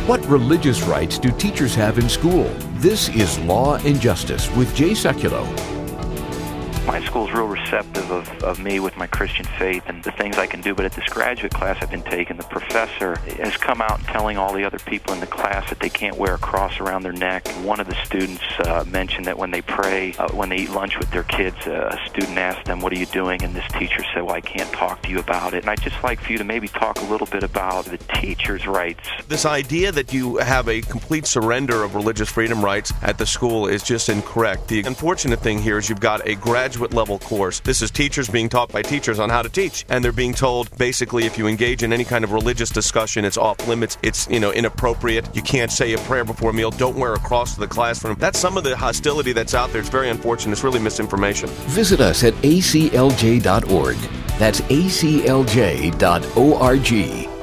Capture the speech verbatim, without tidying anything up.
What religious rights do teachers have in school? This is Law and Justice with Jay Sekulow. My school's real receptive of, of me with my Christian faith and the things I can do, but at this graduate class I've been taking, the professor has come out and telling all the other people in the class that they can't wear a cross around their neck. One of the students uh, mentioned that when they pray, uh, when they eat lunch with their kids, uh, a student asked them, "What are you doing?" And this teacher said, "Well, I can't talk to you about it." And I'd just like for you to maybe talk a little bit about the teacher's rights. This idea that you have a complete surrender of religious freedom rights at the school is just incorrect. The unfortunate thing here is you've got a graduate level course. This is teachers being taught by teachers on how to teach, and they're being told basically if you engage in any kind of religious discussion, it's off limits, it's, you know, inappropriate, you can't say a prayer before a meal, don't wear a cross to the classroom. That's some of the hostility that's out there. It's very unfortunate. It's really misinformation. Visit us at A C L J dot org. That's A C L J dot org.